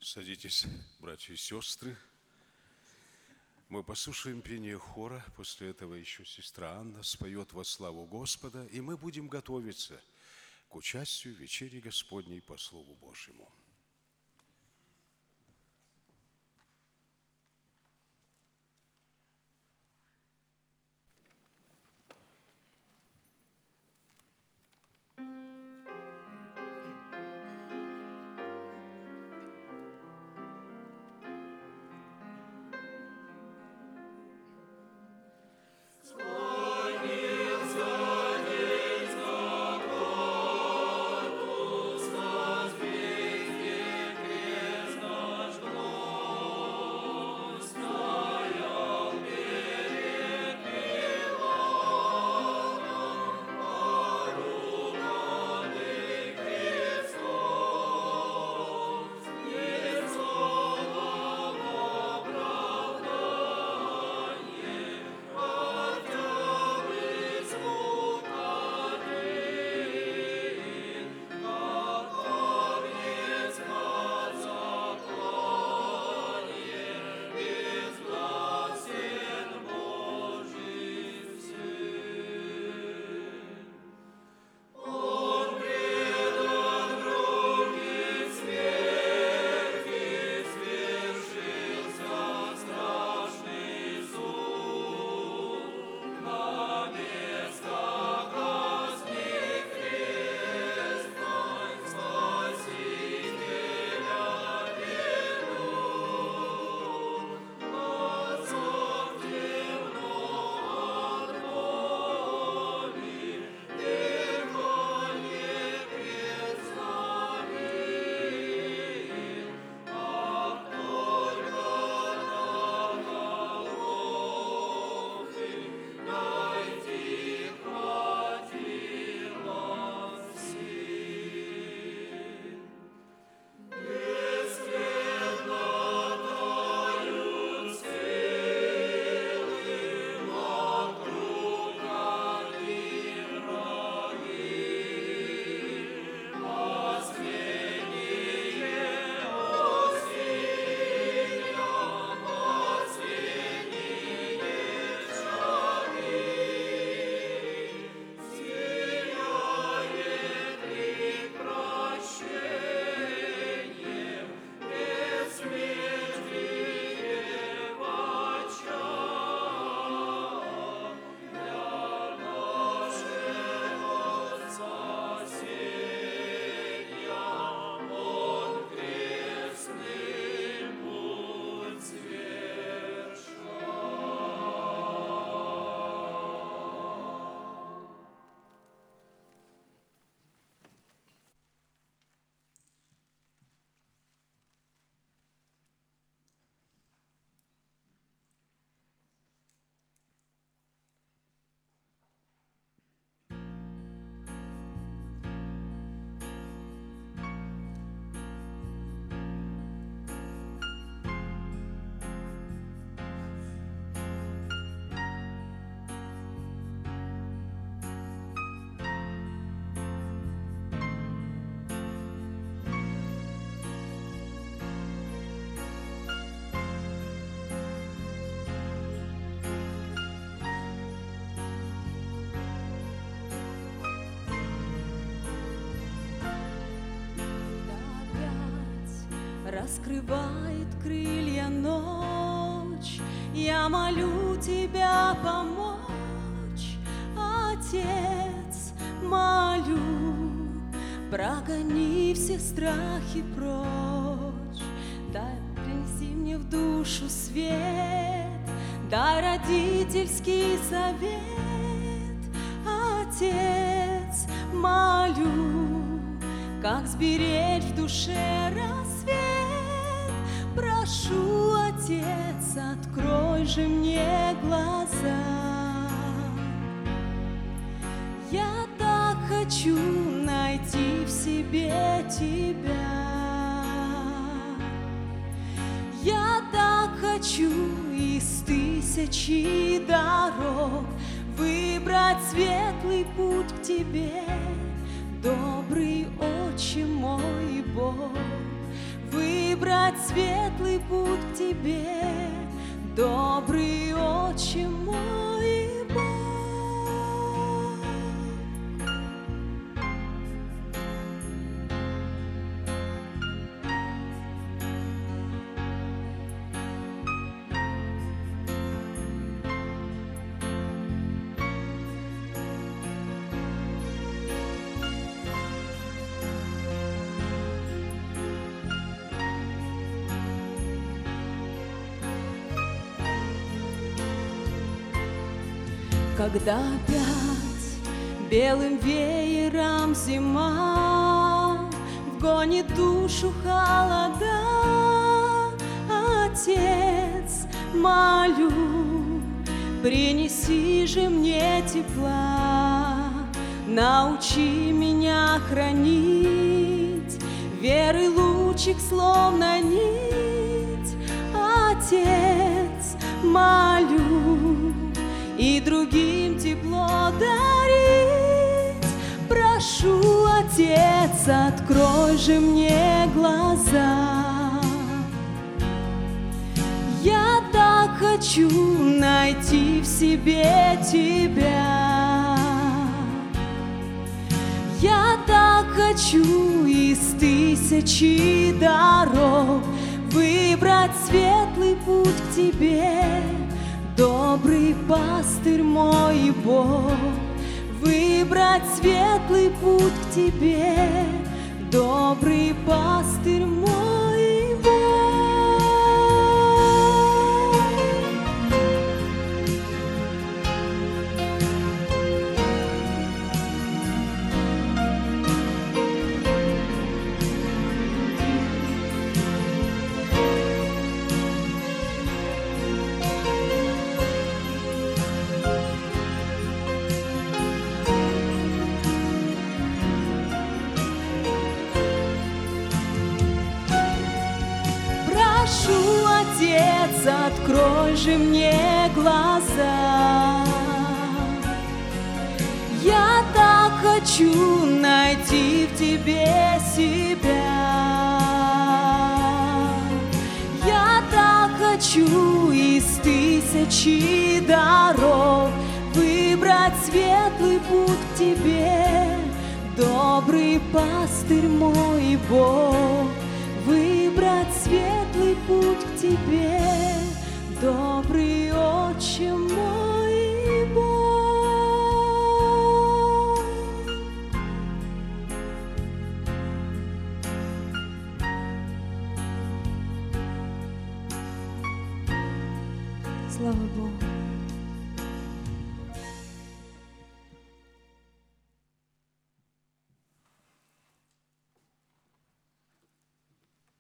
Садитесь, братья и сестры. Мы послушаем пение хора. После этого еще сестра Анна споет во славу Господа, и мы будем готовиться к участию в вечере Господней по Слову Божьему. Раскрывает крылья ночь, я молю Тебя помочь, Отец, молю, прогони все страхи прочь, дай, принеси мне в душу свет, дай родительский совет, Отец, молю, как сберечь в душе рассвет. Прошу, Отец, открой же мне глаза. Я так хочу найти в себе Тебя. Я так хочу из тысячи дорог выбрать светлый путь к Тебе, добрый Отче мой Бог. Выбрать светлый путь к тебе, добрый Отче мой и Бог. Когда опять белым веером зима вгонит душу холода, Отец, молю, принеси же мне тепла, научи меня хранить веры лучик, словно нить. Отец, молю, и другим тепло дарить. Прошу, Отец, открой же мне глаза. Я так хочу найти в себе Тебя. Я так хочу из тысячи дорог выбрать светлый путь к Тебе, добрый пастырь мой и Бог. Выбрать светлый путь к Тебе, добрый пастырь мой и Бог. Прошу, Отец, открой же мне глаза. Я так хочу найти в Тебе себя. Я так хочу из тысячи дорог выбрать светлый путь к Тебе, добрый пастырь мой и Бог. Выбрать светлый путь к Тебе, добрый Отче мой и Бог. Слава Богу.